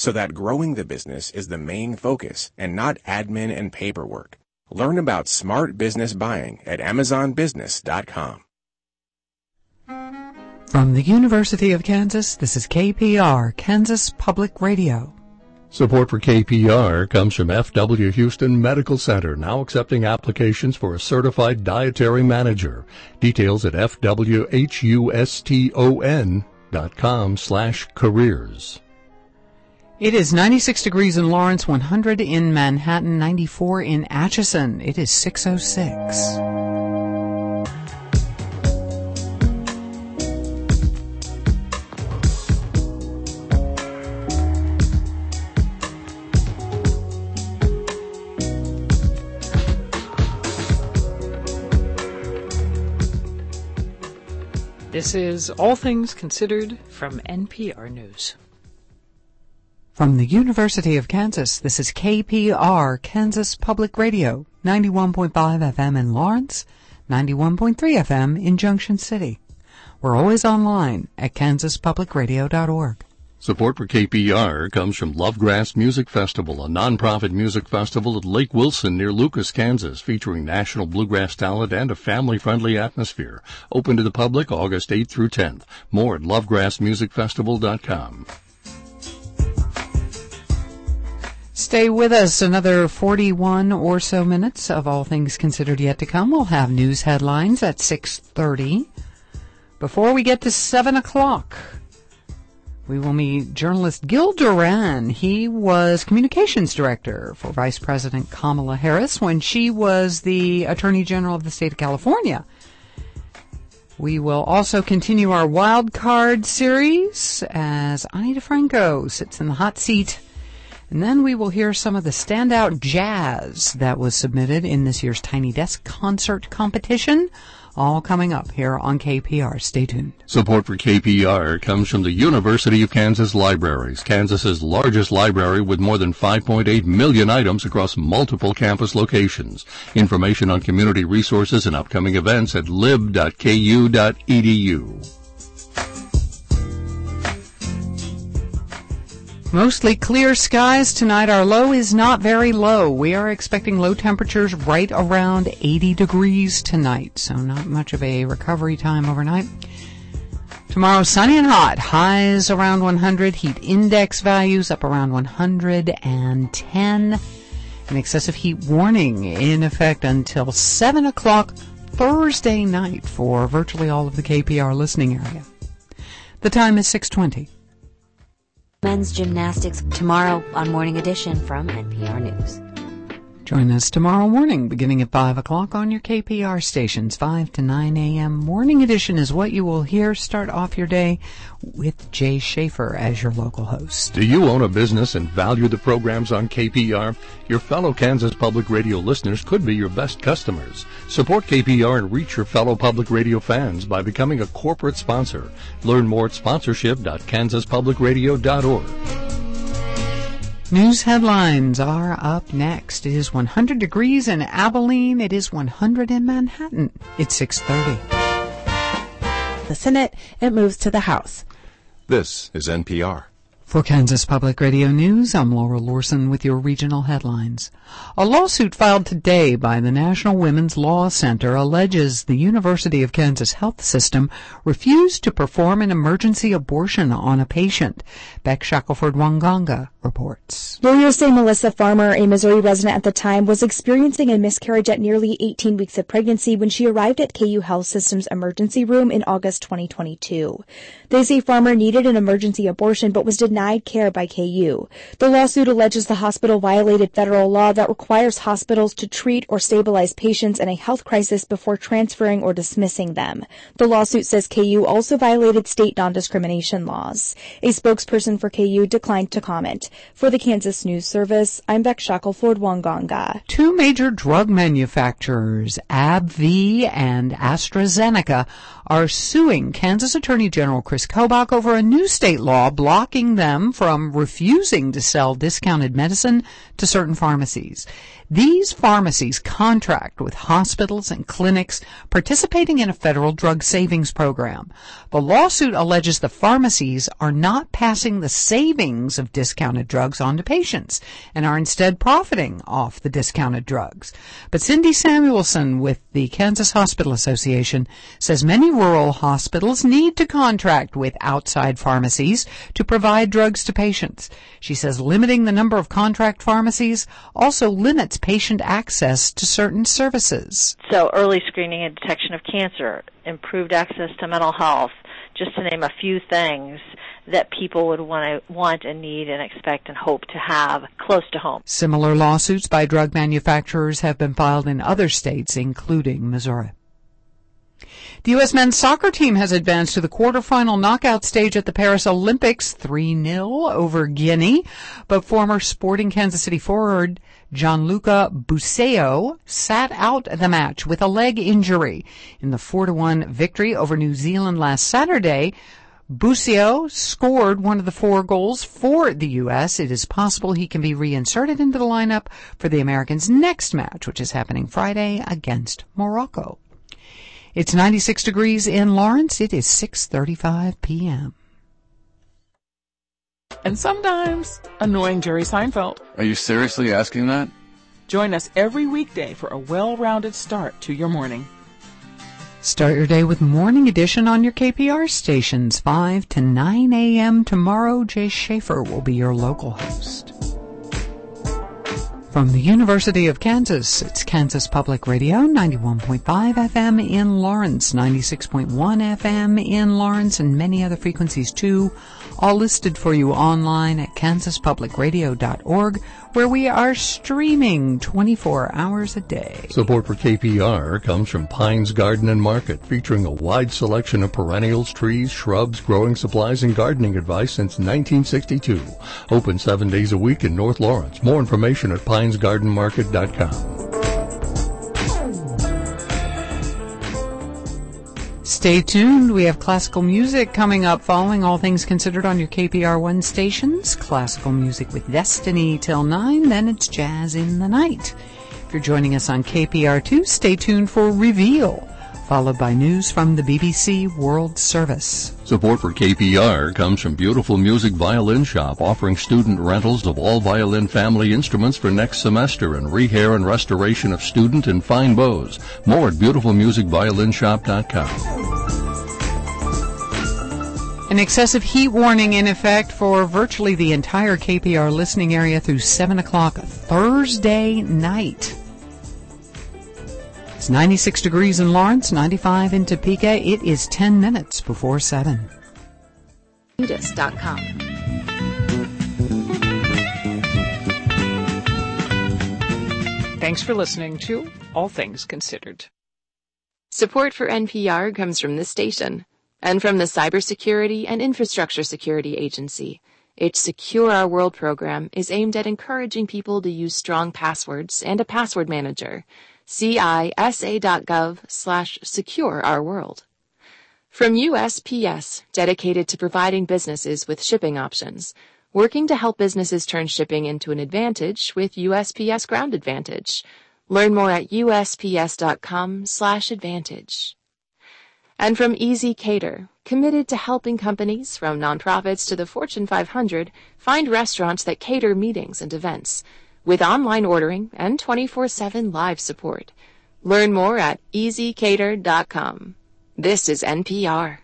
so that growing the business is the main focus and not admin and paperwork. Learn about smart business buying at AmazonBusiness.com. From the University of Kansas, this is KPR, Kansas Public Radio. Support for KPR comes from FW Houston Medical Center, now accepting applications for a certified dietary manager. Details at fwhuston.com/careers. It is 96 degrees in Lawrence, 100 in Manhattan, 94 in Atchison. It is 6:06. This is All Things Considered from NPR News. From the University of Kansas, this is KPR, Kansas Public Radio, 91.5 FM in Lawrence, 91.3 FM in Junction City. We're always online at kansaspublicradio.org. Support for KPR comes from Lovegrass Music Festival, a nonprofit music festival at Lake Wilson near Lucas, Kansas, featuring national bluegrass talent and a family-friendly atmosphere. Open to the public August 8th through 10th. More at lovegrassmusicfestival.com. Stay with us another 41 or so minutes of All Things Considered yet to come. We'll have news headlines at 6:30. Before we get to 7 o'clock, we will meet journalist Gil Duran. He was communications director for Vice President Kamala Harris when she was the Attorney General of the state of California. We will also continue our wild card series as Ani DeFranco sits in the hot seat. And then we will hear some of the standout jazz that was submitted in this year's Tiny Desk concert competition. All coming up here on KPR. Stay tuned. Support for KPR comes from the University of Kansas Libraries, Kansas's largest library with more than 5.8 million items across multiple campus locations. Information on community resources and upcoming events at lib.ku.edu. Mostly clear skies tonight. Our low is not very low. We are expecting low temperatures right around 80 degrees tonight, so not much of a recovery time overnight. Tomorrow, sunny and hot. Highs around 100. Heat index values up around 110. An excessive heat warning in effect until 7 o'clock Thursday night for virtually all of the KPR listening area. The time is 6:20. Men's gymnastics tomorrow on Morning Edition from NPR News. Join us tomorrow morning beginning at 5 o'clock on your KPR stations, 5 to 9 a.m. Morning Edition is what you will hear. Start off your day with Jay Schaefer as your local host. Do you own a business and value the programs on KPR? Your fellow Kansas Public Radio listeners could be your best customers. Support KPR and reach your fellow public radio fans by becoming a corporate sponsor. Learn more at sponsorship.kansaspublicradio.org. News headlines are up next. It is 100 degrees in Abilene. It is 100 in Manhattan. It's 6:30. The Senate, it moves to the House. This is NPR. For Kansas Public Radio News, I'm Laura Lorson with your regional headlines. A lawsuit filed today by the National Women's Law Center alleges the University of Kansas Health System refused to perform an emergency abortion on a patient. Beck Shackelford-Wanganga reports. Lawyers say Melissa Farmer, a Missouri resident at the time, was experiencing a miscarriage at nearly 18 weeks of pregnancy when she arrived at KU Health System's emergency room in August 2022. They say Farmer needed an emergency abortion but was denied care by KU. The lawsuit alleges the hospital violated federal law that requires hospitals to treat or stabilize patients in a health crisis before transferring or dismissing them. The lawsuit says KU also violated state non-discrimination laws. A spokesperson for KU declined to comment. For the Kansas News Service, I'm Beck Shackelford-Wanganga. Two major drug manufacturers, AbbVie and AstraZeneca, are suing Kansas Attorney General Chris Kobach over a new state law blocking them them from refusing to sell discounted medicine to certain pharmacies. These pharmacies contract with hospitals and clinics participating in a federal drug savings program. The lawsuit alleges the pharmacies are not passing the savings of discounted drugs on to patients and are instead profiting off the discounted drugs. But Cindy Samuelson with the Kansas Hospital Association says many rural hospitals need to contract with outside pharmacies to provide drugs to patients. She says limiting the number of contract pharmacies also limits patient access to certain services. So early screening and detection of cancer, improved access to mental health, just to name a few things that people would want and need and expect and hope to have close to home. Similar lawsuits by drug manufacturers have been filed in other states, including Missouri. The U.S. men's soccer team has advanced to the quarterfinal knockout stage at the Paris Olympics 3-0 over Guinea, but former Sporting Kansas City forward Gianluca Busio sat out the match with a leg injury. In the 4-1 victory over New Zealand last Saturday, Busio scored one of the 4 goals for the U.S. It is possible he can be reinserted into the lineup for the Americans' next match, which is happening Friday against Morocco. It's 96 degrees in Lawrence. It is 6:35 p.m. And sometimes annoying Jerry Seinfeld. Are you seriously asking that? Join us every weekday for a well-rounded start to your morning. Start your day with Morning Edition on your KPR stations, 5 to 9 a.m. tomorrow. Jay Schaefer will be your local host. From the University of Kansas, it's Kansas Public Radio, 91.5 FM in Lawrence, 96.1 FM in Lawrence, and many other frequencies too, all listed for you online at kansaspublicradio.org, where we are streaming 24 hours a day. Support for KPR comes from Pines Garden and Market, featuring a wide selection of perennials, trees, shrubs, growing supplies, and gardening advice since 1962. Open 7 days a week in North Lawrence. More information at pinesgardenmarket.com. Stay tuned. We have classical music coming up following All Things Considered on your KPR1 stations. Classical music with Destiny till 9, then it's Jazz in the Night. If you're joining us on KPR2, stay tuned for Reveal, followed by news from the BBC World Service. Support for KPR comes from Beautiful Music Violin Shop, offering student rentals of all violin family instruments for next semester and rehair and restoration of student and fine bows. More at beautifulmusicviolinshop.com. An excessive heat warning in effect for virtually the entire KPR listening area through 7 o'clock Thursday night. It's 96 degrees in Lawrence, 95 in Topeka. It is 10 minutes before 7. Nudist.com. Thanks for listening to All Things Considered. Support for NPR comes from this station and from the Cybersecurity and Infrastructure Security Agency. Its Secure Our World program is aimed at encouraging people to use strong passwords and a password manager. CISA.gov/SecureOurWorld. From USPS, dedicated to providing businesses with shipping options, working to help businesses turn shipping into an advantage with USPS Ground Advantage. Learn more at USPS.com/advantage. And from Easy Cater, committed to helping companies from nonprofits to the Fortune 500 find restaurants that cater meetings and events, with online ordering and 24/7 live support. Learn more at easycater.com. This is NPR.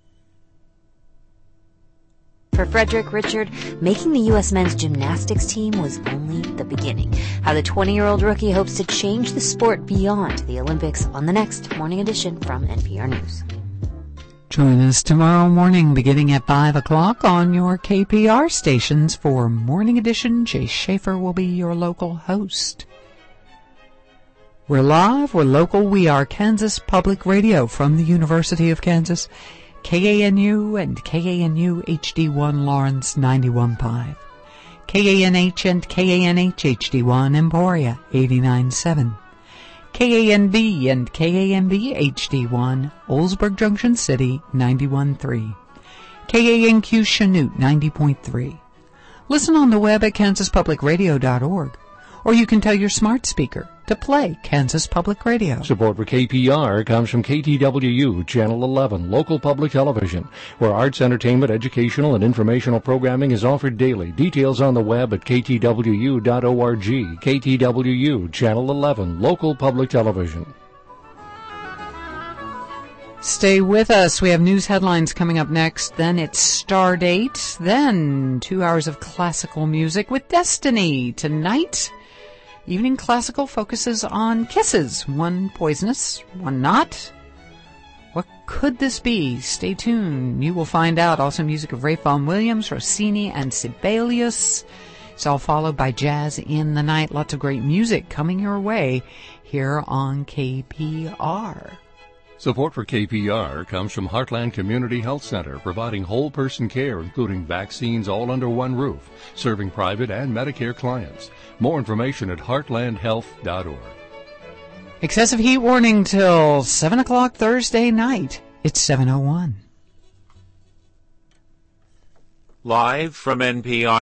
For Frederick Richard, making the U.S. men's gymnastics team was only the beginning. How the 20-year-old rookie hopes to change the sport beyond the Olympics on the next Morning Edition from NPR News. Join us tomorrow morning beginning at 5 o'clock on your KPR stations for Morning Edition. Jay Schaefer will be your local host. We're live, we're local, we are Kansas Public Radio from the University of Kansas, KANU and KANU HD1 Lawrence 91.5, KANH and KANH HD1 Emporia 89.7, KANB and KANB HD1 Oldsburg Junction City 91.3, KANQ Chanute 90.3, Listen on the web at kansaspublicradio.org. Or you can tell your smart speaker to play Kansas Public Radio. Support for KPR comes from KTWU Channel 11, local public television, where arts, entertainment, educational, and informational programming is offered daily. Details on the web at ktwu.org. KTWU Channel 11, local public television. Stay with us. We have news headlines coming up next. Then it's Stardate. Then 2 hours of classical music with Destiny. Tonight, evening classical focuses on kisses. One poisonous, one not. What could this be? Stay tuned. You will find out. Also music of Ralph Vaughan Williams, Rossini, and Sibelius. It's all followed by Jazz in the Night. Lots of great music coming your way here on KPR. Support for KPR comes from Heartland Community Health Center, providing whole person care, including vaccines, all under one roof, serving private and Medicare clients. More information at heartlandhealth.org. Excessive heat warning till 7 o'clock Thursday night. It's 7:01. Live from NPR.